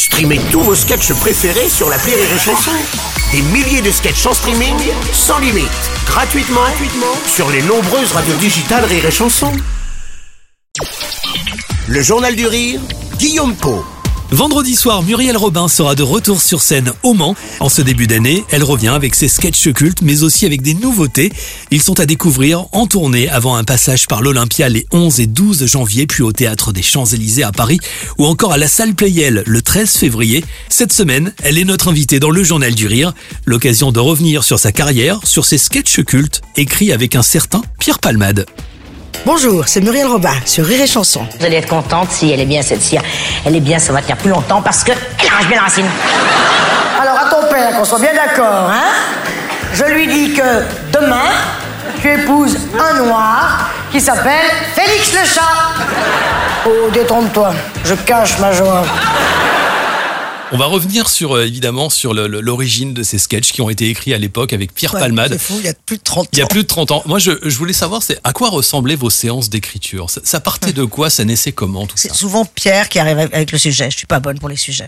Streamez tous vos sketchs préférés sur l'appli Rire et Chanson. Des milliers de sketchs en streaming, sans limite, gratuitement sur les nombreuses radios digitales Rire et Chanson. Le Journal du Rire, Guillaume Pau. Vendredi soir, Muriel Robin sera de retour sur scène au Mans. En ce début d'année, elle revient avec ses sketchs cultes, mais aussi avec des nouveautés. Ils sont à découvrir en tournée avant un passage par l'Olympia les 11 et 12 janvier, puis au Théâtre des Champs-Élysées à Paris, ou encore à la Salle Pleyel le 13 février. Cette semaine, elle est notre invitée dans le Journal du Rire. L'occasion de revenir sur sa carrière, sur ses sketchs cultes, écrits avec un certain Pierre Palmade. Bonjour, c'est Muriel Robin sur Rire et Chanson. Vous allez être contente si elle est bien cette cire. Elle est bien, ça va tenir plus longtemps parce que elle arrache bien la racine. Alors à ton père, qu'on soit bien d'accord, hein? Je lui dis que demain, tu épouses un noir qui s'appelle Félix le chat. Oh, détrompe-toi, je cache ma joie. On va revenir sur évidemment sur l'origine de ces sketchs qui ont été écrits à l'époque avec Pierre Palmade. C'est fou, il y a plus de 30 ans. Il y a plus de 30 ans. Moi, je voulais savoir, c'est à quoi ressemblaient vos séances d'écriture ? Ça partait de quoi ? Ça naissait comment, tout ça ? C'est souvent Pierre qui arrive avec le sujet. Je suis pas bonne pour les sujets.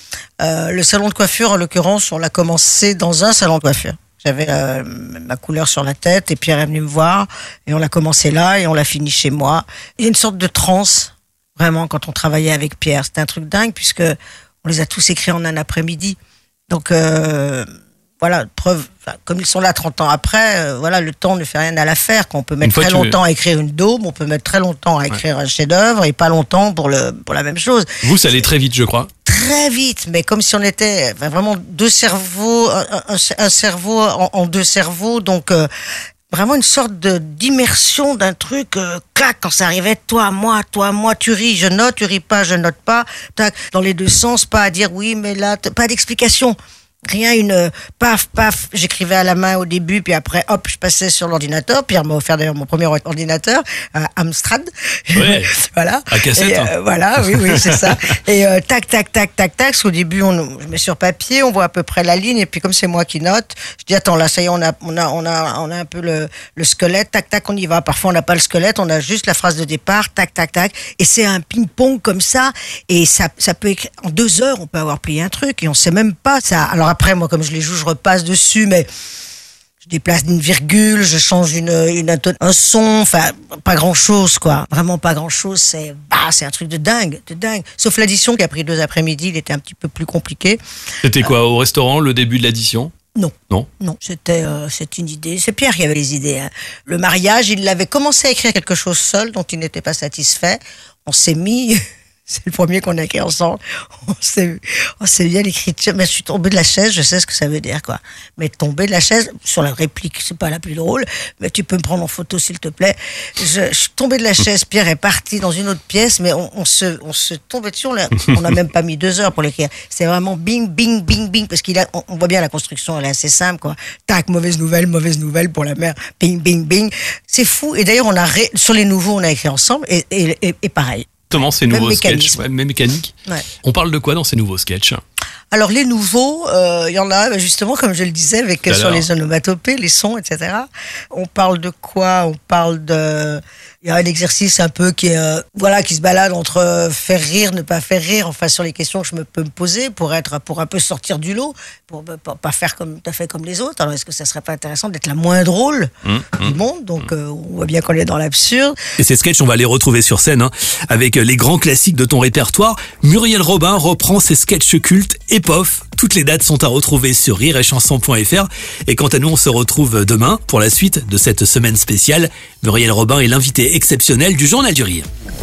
Le salon de coiffure, en l'occurrence, on l'a commencé dans un salon de coiffure. J'avais ma couleur sur la tête et Pierre est venu me voir et on l'a commencé là et on l'a fini chez moi. Il y a une sorte de transe, vraiment, quand on travaillait avec Pierre. C'était un truc dingue puisque on les a tous écrits en un après-midi. Donc, voilà, preuve, comme ils sont là 30 ans après, voilà, le temps ne fait rien à l'affaire. On peut mettre très longtemps à écrire une daube, on peut mettre très longtemps à écrire un chef-d'œuvre et pas longtemps pour la même chose. Vous, ça allait très vite, je crois. Très vite, mais comme si on était vraiment deux cerveaux, un cerveau en deux cerveaux, donc vraiment une sorte d'immersion d'un truc, clac, quand ça arrivait, toi, moi, tu ris, je note, tu ris pas, je note pas, tac, dans les deux sens, pas à dire oui, mais là, pas d'explication. Rien, paf, j'écrivais à la main au début, puis après, hop, je passais sur l'ordinateur. Pierre m'a offert d'ailleurs mon premier ordinateur, Amstrad. Ouais. Voilà. À cassette. Et, voilà, oui, c'est ça. Et tac. Au début, je mets sur papier, on voit à peu près la ligne, et puis comme c'est moi qui note, je dis attends, là, ça y est, on a un peu le squelette, tac, on y va. Parfois, on n'a pas le squelette, on a juste la phrase de départ, tac. Et c'est un ping-pong comme ça, et ça peut écrire en 2 heures, on peut avoir plié un truc, et on sait même pas ça. Alors après, moi, comme je les joue, je repasse dessus, mais je déplace une virgule, je change un son, enfin, pas grand-chose, quoi. Vraiment pas grand-chose, c'est un truc de dingue. Sauf l'addition qui a pris 2 après-midi, il était un petit peu plus compliqué. C'était quoi, au restaurant, le début de l'addition ? Non, c'était une idée. C'est Pierre qui avait les idées. Hein. Le mariage, il avait commencé à écrire quelque chose seul, dont il n'était pas satisfait. On s'est mis... C'est le premier qu'on a écrit ensemble. On s'est bien l'écriture. Mais je suis tombée de la chaise, je sais ce que ça veut dire, quoi. Mais tomber de la chaise, sur la réplique, c'est pas la plus drôle, mais tu peux me prendre en photo, s'il te plaît. Je suis tombée de la chaise, Pierre est parti dans une autre pièce, mais on se tombait dessus, on n'a même pas mis 2 heures pour l'écrire. C'est vraiment bing, parce on voit bien la construction, elle est assez simple, quoi. Tac, mauvaise nouvelle pour la mère. Bing. C'est fou. Et d'ailleurs, sur les nouveaux, on a écrit ensemble, et pareil. Ces nouveaux sketchs, même mécanique. Ouais. On parle de quoi dans ces nouveaux sketchs ? Alors les nouveaux, il y en a justement, comme je le disais, sur les onomatopées, les sons, etc. On parle de quoi ? Il y a un exercice un peu qui se balade entre faire rire, ne pas faire rire, enfin sur les questions que je peux me poser pour un peu sortir du lot, pour pas faire tout à fait comme les autres. Alors est-ce que ça serait pas intéressant d'être la moins drôle du monde ? Donc on voit bien qu'on est dans l'absurde. Et ces sketchs, on va les retrouver sur scène, avec les grands classiques de ton répertoire. Muriel Robin reprend ses sketchs cultes et pof. Toutes les dates sont à retrouver sur rireetchanson.fr. Et quant à nous, on se retrouve demain pour la suite de cette semaine spéciale. Muriel Robin est l'invitée exceptionnelle du Journal du Rire.